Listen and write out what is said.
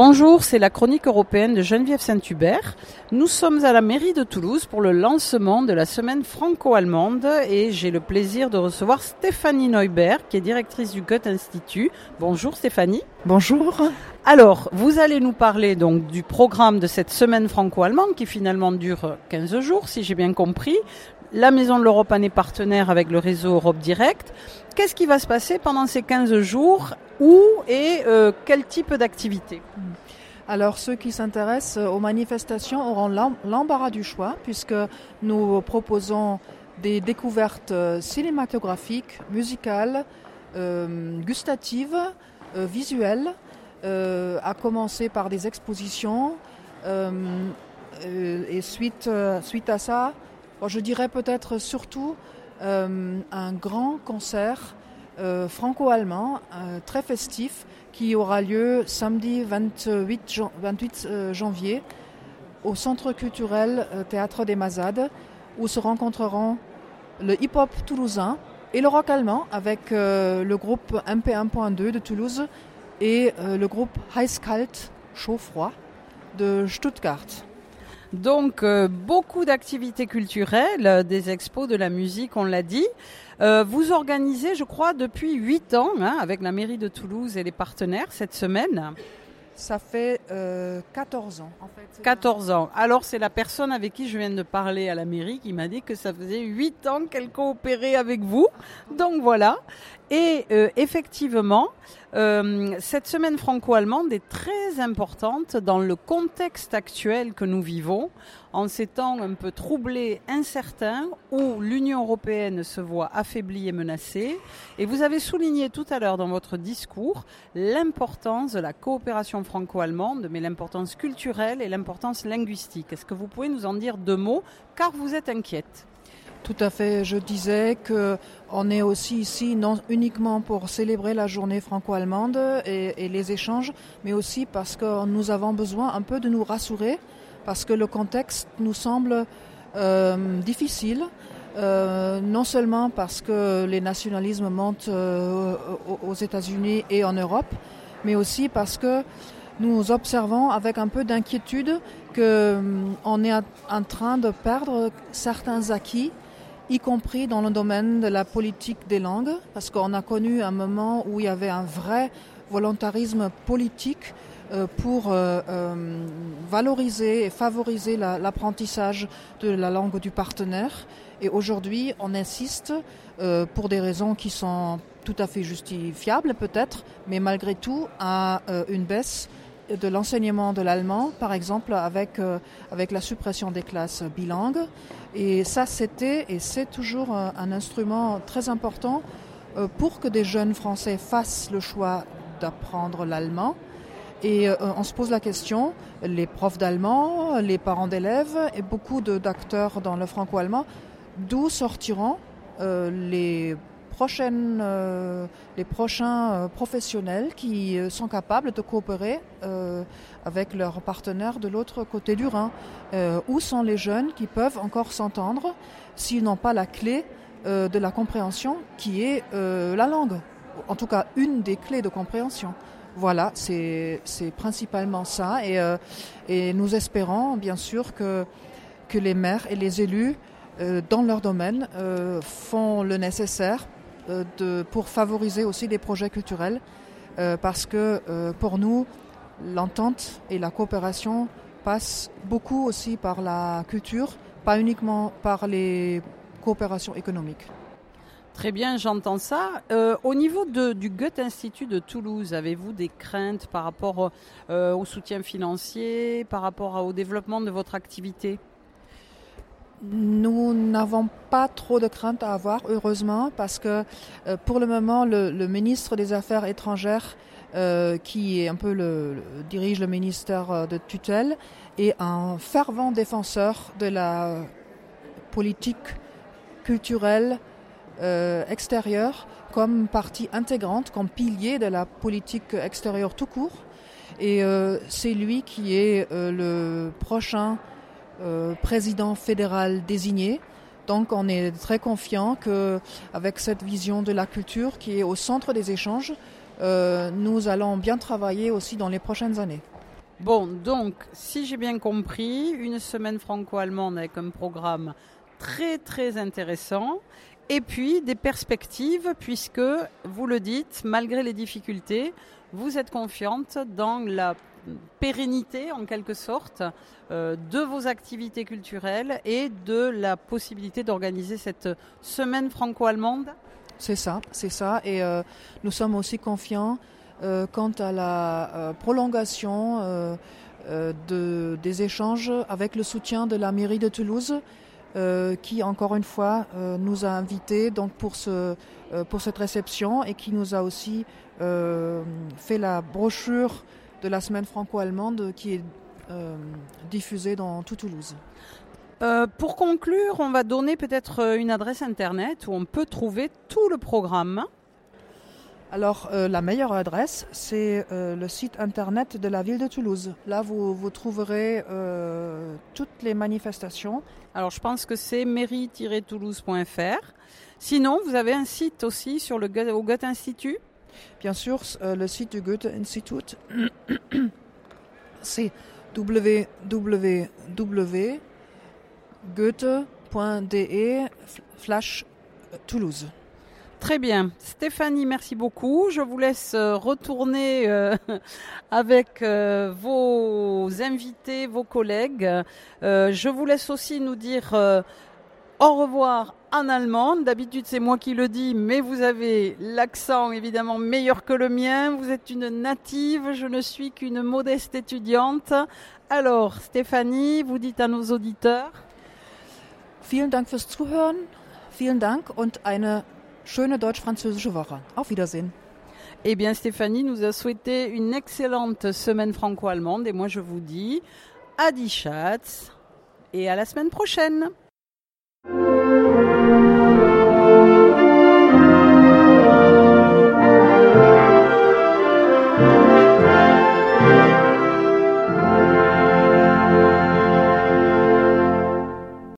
Bonjour, c'est la chronique européenne de Geneviève Saint-Hubert. Nous sommes à la mairie de Toulouse pour le lancement de la semaine franco-allemande et j'ai le plaisir de recevoir Stéphanie Neubert qui est directrice du Goethe-Institut. Bonjour Stéphanie. Bonjour. Alors, vous allez nous parler donc du programme de cette semaine franco-allemande qui finalement dure 15 jours, si j'ai bien compris. La Maison de l'Europe en est partenaire avec le réseau Europe Direct. Qu'est-ce qui va se passer pendant ces 15 jours? Où et quel type d'activité? Alors, ceux qui s'intéressent aux manifestations auront l'embarras du choix puisque nous proposons des découvertes cinématographiques, musicales, gustatives, visuelles, à commencer par des expositions. Et suite à ça, je dirais peut-être surtout un grand concert franco-allemand très festif qui aura lieu samedi 28 janvier au Centre culturel Théâtre des Mazades où se rencontreront le hip-hop toulousain et le rock allemand avec le groupe MP1.2 de Toulouse et le groupe Heiß-Kalt, chaud-froid de Stuttgart. Donc, beaucoup d'activités culturelles, des expos, de la musique, on l'a dit. Vous organisez, je crois, depuis 8 ans, avec la mairie de Toulouse et les partenaires, cette semaine. Ça fait 14 ans, en fait. 14 ans. Alors, c'est la personne avec qui je viens de parler à la mairie qui m'a dit que ça faisait 8 ans qu'elle coopérait avec vous. Donc, voilà. Et effectivement, cette semaine franco-allemande est très importante dans le contexte actuel que nous vivons, en ces temps un peu troublés, incertains, où l'Union européenne se voit affaiblie et menacée. Et vous avez souligné tout à l'heure dans votre discours l'importance de la coopération franco-allemande, mais l'importance culturelle et l'importance linguistique. Est-ce que vous pouvez nous en dire 2 mots, car vous êtes inquiète? Tout à fait. Je disais qu'on est aussi ici non uniquement pour célébrer la journée franco-allemande et les échanges, mais aussi parce que nous avons besoin un peu de nous rassurer, parce que le contexte nous semble difficile, non seulement parce que les nationalismes montent aux États-Unis et en Europe, mais aussi parce que nous observons avec un peu d'inquiétude qu'on est en train de perdre certains acquis, y compris dans le domaine de la politique des langues, parce qu'on a connu un moment où il y avait un vrai volontarisme politique pour valoriser et favoriser l'apprentissage de la langue du partenaire. Et aujourd'hui, on insiste pour des raisons qui sont tout à fait justifiables peut-être, mais malgré tout à une baisse de l'enseignement de l'allemand, par exemple avec la suppression des classes bilingues. Et ça, c'était et c'est toujours un instrument très important pour que des jeunes Français fassent le choix d'apprendre l'allemand. Et on se pose la question, les profs d'allemand, les parents d'élèves et beaucoup d'acteurs dans le franco-allemand, d'où sortiront les prochains professionnels qui sont capables de coopérer avec leurs partenaires de l'autre côté du Rhin. Où sont les jeunes qui peuvent encore s'entendre s'ils n'ont pas la clé de la compréhension qui est la langue? En tout cas, une des clés de compréhension. Voilà, c'est principalement ça. Et nous espérons bien sûr que les maires et les élus dans leur domaine font le nécessaire pour favoriser aussi des projets culturels parce que pour nous, l'entente et la coopération passent beaucoup aussi par la culture, pas uniquement par les coopérations économiques. Très bien, j'entends ça. Au niveau du Goethe-Institut de Toulouse, avez-vous des craintes par rapport au soutien financier, par rapport au développement de votre activité ? Nous n'avons pas trop de craintes à avoir, heureusement, parce que pour le moment, le ministre des Affaires étrangères, qui est un peu dirige le ministère de tutelle, est un fervent défenseur de la politique culturelle extérieure comme partie intégrante, comme pilier de la politique extérieure tout court. Et c'est lui qui est le prochain président fédéral désigné. Donc on est très confiant qu'avec cette vision de la culture qui est au centre des échanges, nous allons bien travailler aussi dans les prochaines années. Bon, donc, si j'ai bien compris, une semaine franco-allemande avec un programme très très intéressant et puis des perspectives puisque, vous le dites, malgré les difficultés, vous êtes confiante dans la pérennité en quelque sorte de vos activités culturelles et de la possibilité d'organiser cette semaine franco-allemande. C'est ça. Et nous sommes aussi confiants quant à la prolongation des échanges avec le soutien de la mairie de Toulouse qui, encore une fois, nous a invités donc, pour cette réception et qui nous a aussi fait la brochure de la semaine franco-allemande qui est diffusée dans tout Toulouse. Pour conclure, on va donner peut-être une adresse internet où on peut trouver tout le programme. Alors, la meilleure adresse, c'est le site internet de la ville de Toulouse. Là, vous trouverez toutes les manifestations. Alors, je pense que c'est mairie-toulouse.fr. Sinon, vous avez un site aussi sur au Goethe Institut. Bien sûr, le site du Goethe Institut, c'est www.goethe.de/Toulouse. Très bien. Stéphanie, merci beaucoup. Je vous laisse retourner avec vos invités, vos collègues. Je vous laisse aussi nous dire au revoir en allemand. D'habitude, c'est moi qui le dis, mais vous avez l'accent évidemment meilleur que le mien. Vous êtes une native, je ne suis qu'une modeste étudiante. Alors, Stéphanie, vous dites à nos auditeurs. Vielen Dank fürs Zuhören. Vielen Dank und eine schöne deutsch-französische Woche. Auf Wiedersehen. Eh bien, Stéphanie nous a souhaité une excellente semaine franco-allemande et moi je vous dis à die Schatz et à la semaine prochaine.